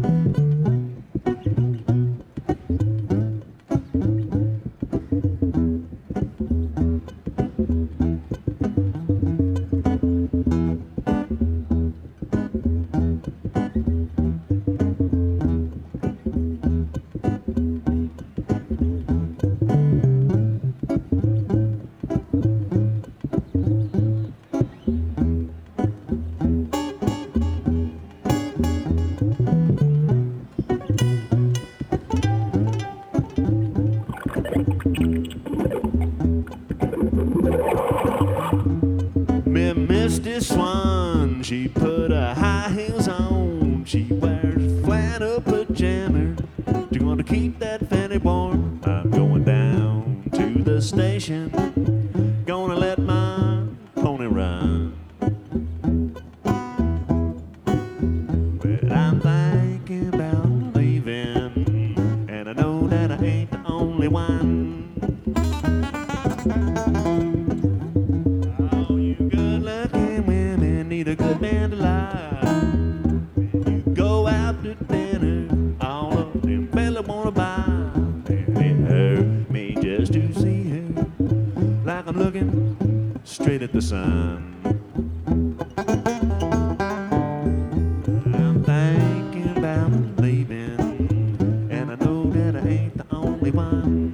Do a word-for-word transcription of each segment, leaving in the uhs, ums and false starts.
Me Misty Swan, she put her high heels on. She wears flat up pajamas. She's gonna keep that fanny warm. I'm going down to the station, gonna let my pony run. Well, I'm thinking about leaving, and I know that I ain't the only one. All you good-looking women need a good man to lie. When you go out to dinner, all of them fellas wanna buy. And it hurt me just to see her, like I'm looking straight at the sun. I'm thinking about leaving, and I know that I ain't the only one.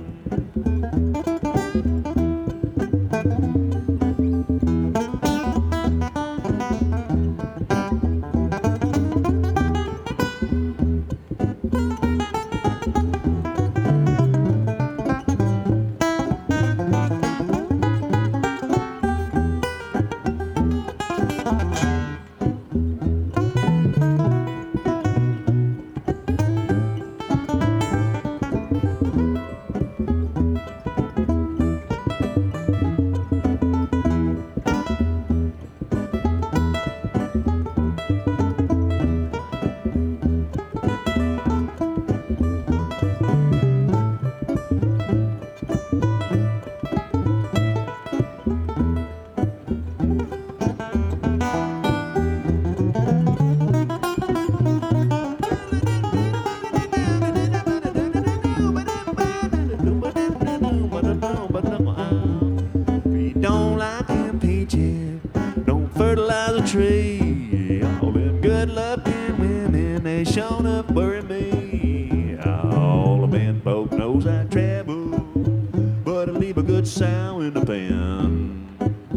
You don't like them peaches, don't fertilize a tree. All them good-looking women, they shown up worry me. All the men folk knows I travel, but I leave a good sow in the pen.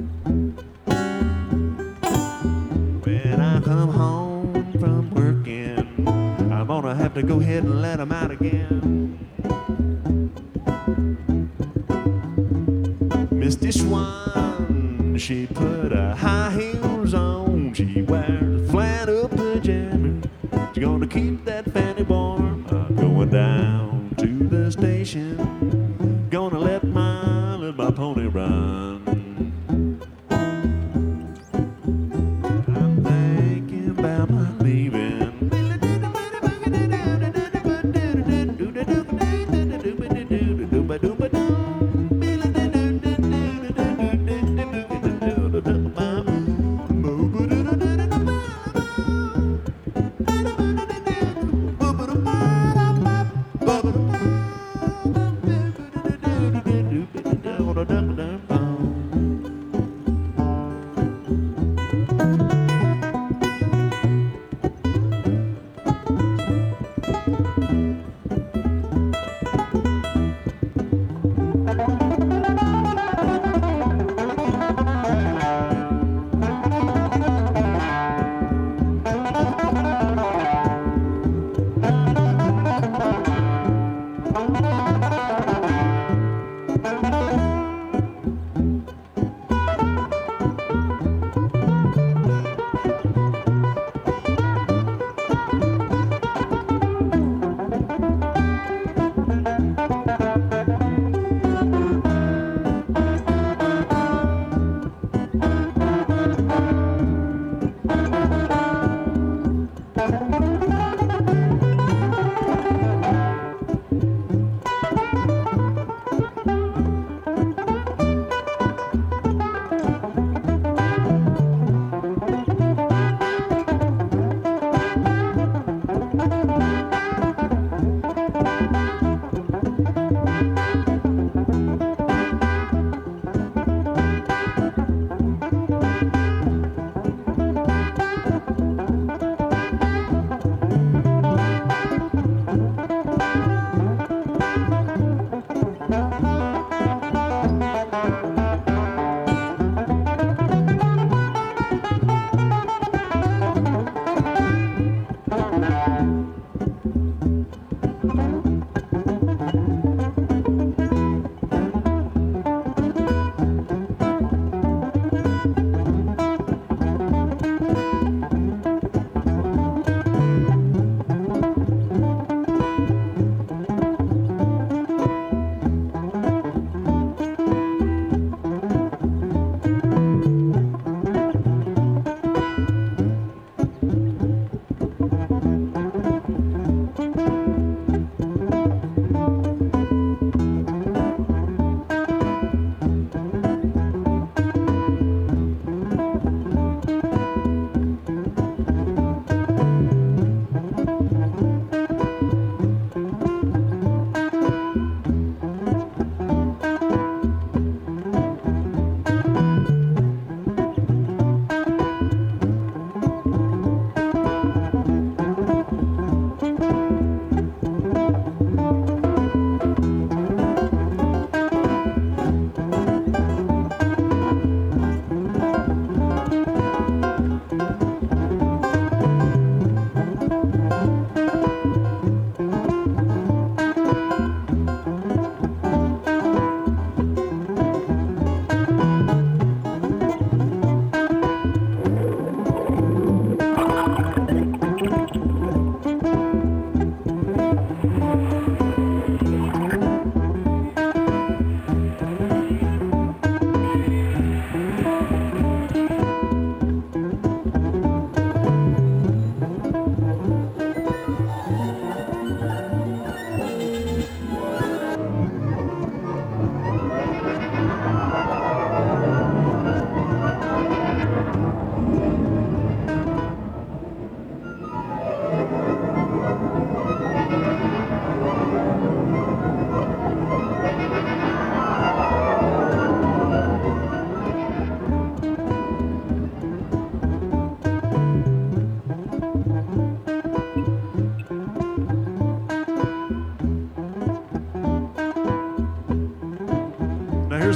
When I come home from working, I'm gonna have to go ahead and let them out again. Misty Swan, she put her high heels on. She wears flat up pajamas. She's gonna keep that fanny warm. I'm going down to the station, gonna let my, let my pony run. I'm thinking about my leaving.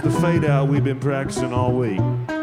Here's the fade out we've been practicing all week.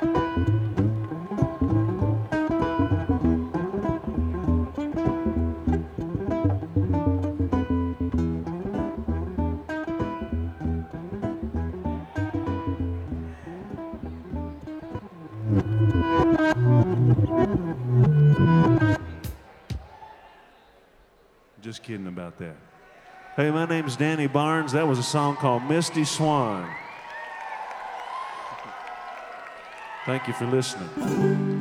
Just kidding about that. Hey, my name's Danny Barnes. That was a song called Misty Swan. Thank you for listening.